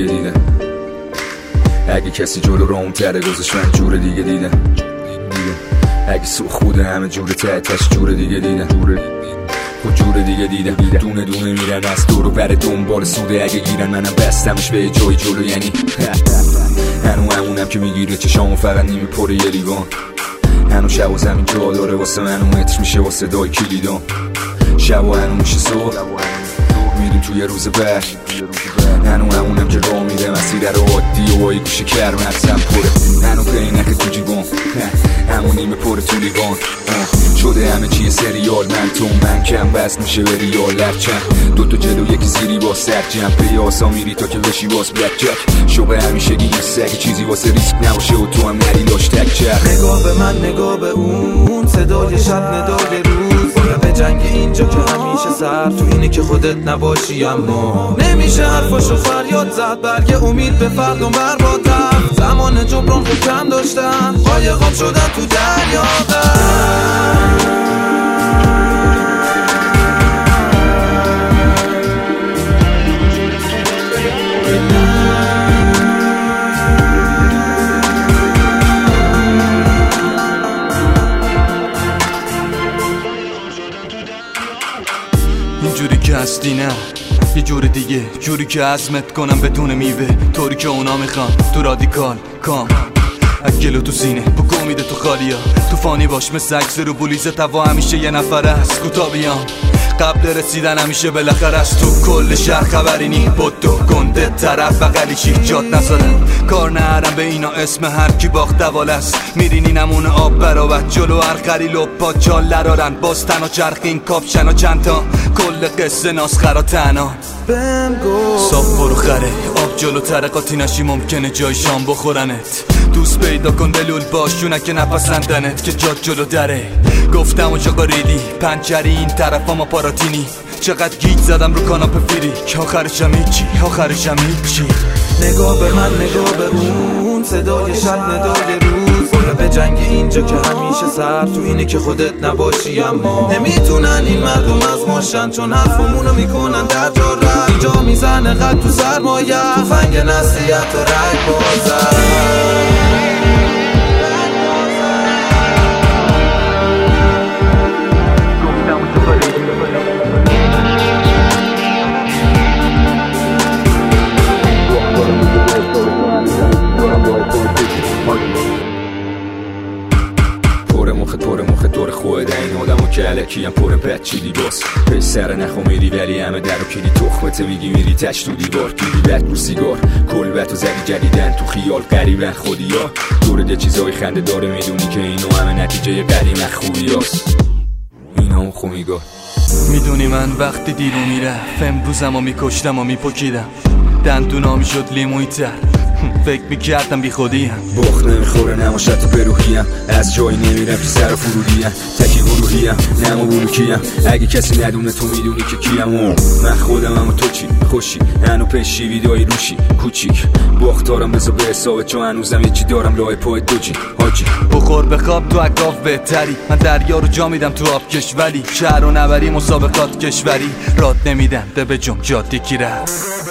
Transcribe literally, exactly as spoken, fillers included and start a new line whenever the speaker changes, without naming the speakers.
دیگه دیدم. اگه کسی جلو رام تره گذاشت من جور دیگه دیدم. اگه سوخ بوده همه جور ته تش جور دیگه دیدم. خود جور دیگه دیدم. دونه دونه میرن از دورو بر دنبال سوده. اگه گیرن منم بستمش به جای جلو. یعنی هنو همونم که میگیره چشامو فقط نیمی پر یه لیوان. هنو شب و زمین جا داره واسه منو متر میشه واسه دای کلیدان. شب و هنو میشه صبح میریم توی روز بعد. هنو همونم که راه میره مسیر رو عادی و بایی گوشه کرمرزم پره. هنو پینک تو جیبان همون نیمه پر تو لیوان. شده همه چیه سریال من تو من کم بس میشه به ریال لرچن. دوتا جلو یکی زیری با سر جمع پیاسا میری تا که بشی باز بلک جک. شوقه همیشه گی سگی چیزی واسه ریسک نباشه و تو هم نری لاش تک چرخ.
نگاه به من نگاه به اون صدای شب ندای روز. باید به جنگ اینجا که همیشه سر تو اینه که خودت نباشی. اما نمیشه حرفاشو فریاد زد. برگ امید به فردم برباد رفت. زمان جبران خود کم داشتن قایقام شدن تو دریا
اینجوری که هستی نه یه جور دیگه، جوری که عزمت کنم بدون میوه، طوری که اونا میخوان تو رادیکال کام اگلو تو سینه بگو میده تو خالیا. تو فانی باش مثل عکس رو بولیزه توا همیشه یه نفر است کوتا بیام. قبل رسیدن همیشه بالاخره است. تو کل شهر خبری نی بدو گنده طرف بغلی چی جات نزدن. کار نهرم به اینا اسم هر کی باخت دوال است. میرینی نمونه آب براوت جلو هر خریل و پاچال لرارن. باز تنها چرخین کاپشن و چند تا کل قصه ناسخرا تنها
بهم گفت
صاف برو خره آب جلو ترقاتی نشی ممکنه جای شام بخورنت. دوست پیدا کن دلول باشونه که نپسندنت که جات جلو دره. گفتم و چقا ریدی پنچری این طرف ما پاراتینی. چقدر گیج زدم رو کاناپه فیری که آخرشم هیچی آخرشم هیچی.
نگاه به من نگاه به اون صدای شب ندای روز. باید به جنگ اینجا که همیشه سر تو اینه که خودت نباشی. اما نمیتونن این مردم از ماشن چون حرفمونو میکنن در جا رد. اینجا میزنه قد تو سرمایه توفنگ نصیحت و رگ بازن.
پر مخت پر مخت دور خود این آدمو که علکی هم پر پت چیدی باس. پی سر نخو میری ولی همه در و کلی تخمت میگی میری تش تو دیوار. کلی بد رو سیگار کلبت و زدی جدیدن تو خیال قریبن خودی ها. دورده چیزای خنده داره میدونی که اینو همه نتیجه قدیم خوبی هست. اینا اون خومیگاه
میدونی من وقتی دیرو میرفت امروزم و میکشتم و میپکیدم. دندونا میشد لیموی تر فکر میکردم بی خودیم.
بخت نمیخوره نماشت تو بروحیم. از جایی نمیرم که سر فرودیم. تکی گروهیم نمو بلوکیم. اگه کسی ندونه تو میدونی که کیم. من خودم اما تو چی خوشی هنو پیشی ویدایی روشی کوچیک. بختارم بذار به حسابت چون هنوزم یکی دارم لای پای دوجی حاجی.
بخور بخواب تو اگاف بهتری. من دریا رو جا میدم تو آب کشوری. شهر و نبری مسابقات کشوری. راد نمیدم ده به جم جادی کی رفت.